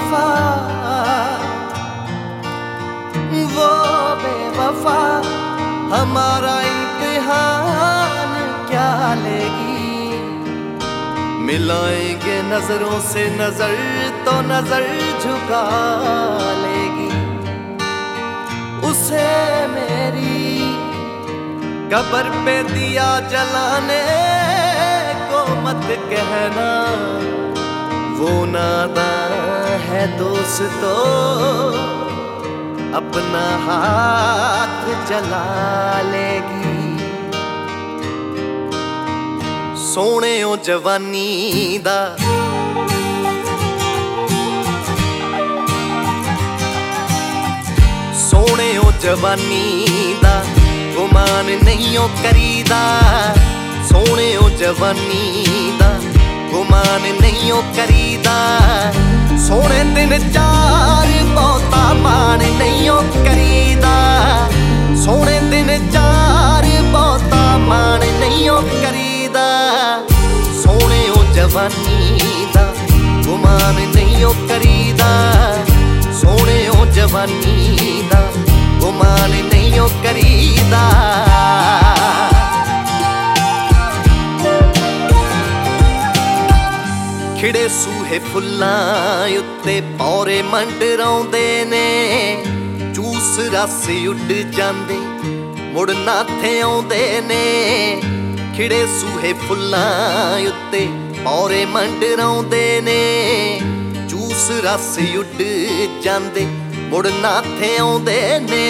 वफा वो बेवफा हमारा इम्तिहान क्या लेगी। मिलाएंगे नजरों से नजर तो नजर झुका लेगी। उसे मेरी कब्र पे दिया जलाने को मत कहना, वो नादान है दोस्तों अपना हाथ जला लेगी। सोने ओ जवानी दा सोने ओ जवानी दा गुमान नहीं ओ करीदा। सोने ओ जवानी दा गुमान नहीं ओ करीदा। सोने दिन चार बहुता मान नहीं ओ करीदा। सोने दिन चार बहुता मान नहीं ओ करीदा। सोने ओ जवानी दा गुमान नहीं ओ करीदा। सोने ओ जवानी दा गुमान नहीं ओ करीदा। खिड़े सूहे फुल्लां उत्ते पौरे मंडराउंदे ने। चूस रस उड जांदे मुड़ नाथे आउंदे ने। खिड़े सूहे फुल्लां उत्ते पौरे मंडराउंदे ने। चूस रस उड जांदे मुड़ नाथे आउंदे ने।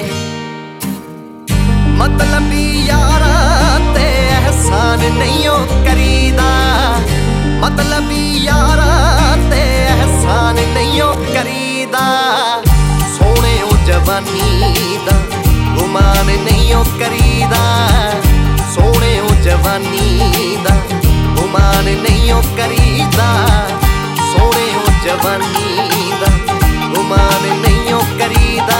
मतलबी यारां ते एहसान नहीं ओ करीदा। मतलबी यारां ते एहसान नहीं ओ करीदा। सोने ओ जवानी दा गुमान नहीं ओ करीदा। सोने ओ जवानी दा गुमान नहीं ओ करीदा। सोने ओ जवानी दा गुमान नहीं ओ करीदा।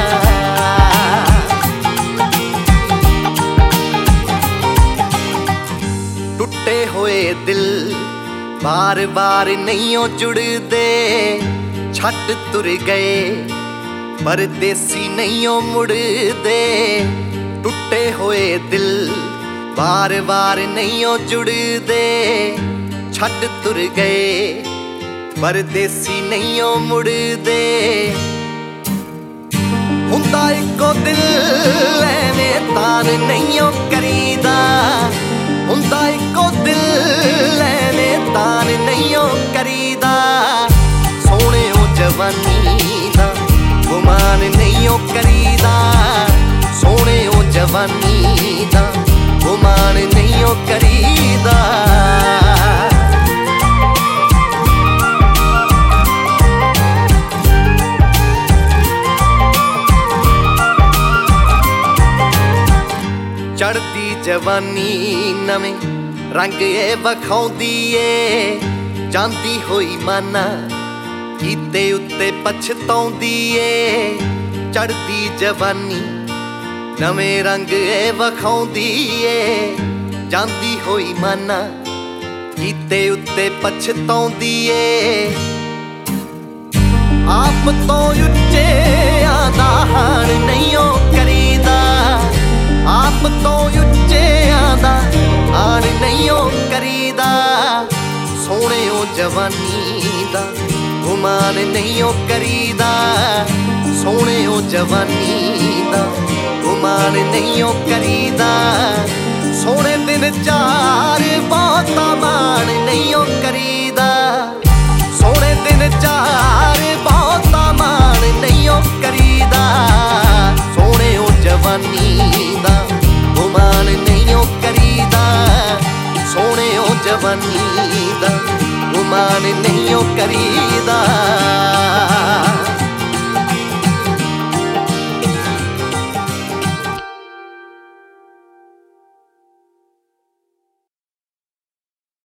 टुटे होए दिल बार बार नहीं ओ जुड़दे। छट तुर गए परदेसी नहीं ओ मुड़दे। टुटे होए दिल बार बार नहीं ओ जुड़दे। छट तुर गए परदेसी नहीं ओ मुड़दे। हुंदा इको दिल एवें तान नहीं ओ करीदा। हुंदा इको दिल एवें तान नहीं ओ करीदा। सोने ओ जवानी दा गुमान नहीं ओ करीदा। सोने ओ जवानी दा गुमान नहीं ओ करीदा। चढ़दी जवानी नवें रंग ए वखाउंदी ए। जांदी होई माना कीते उत्ते पछताउंदी ए। चढ़दी जवानी नवें रंग ए वखाउंदी ए। जांदी होई माना कीते उत्ते पछताउंदी ए। आप तो उच्चे आदा हाण नहीं ओ करीदा। आप तो उच्चे आदा हाण नहीं ओ करीदा। सोने ओ जवानी दा गुमान नहीं ओ करीदा। सोने ओ जवानी दा गुमान नहीं ओ करीदा। सोने दिन चार बहुता मान नहीं ओ करीदा। सोने दिन चार बहुता मान नहीं ओ करीदा। सोने ओ जवानी दा गुमान नहीं ओ करीदा। सोने ओ जवानी दा गुमान नहीं ओ करीदा।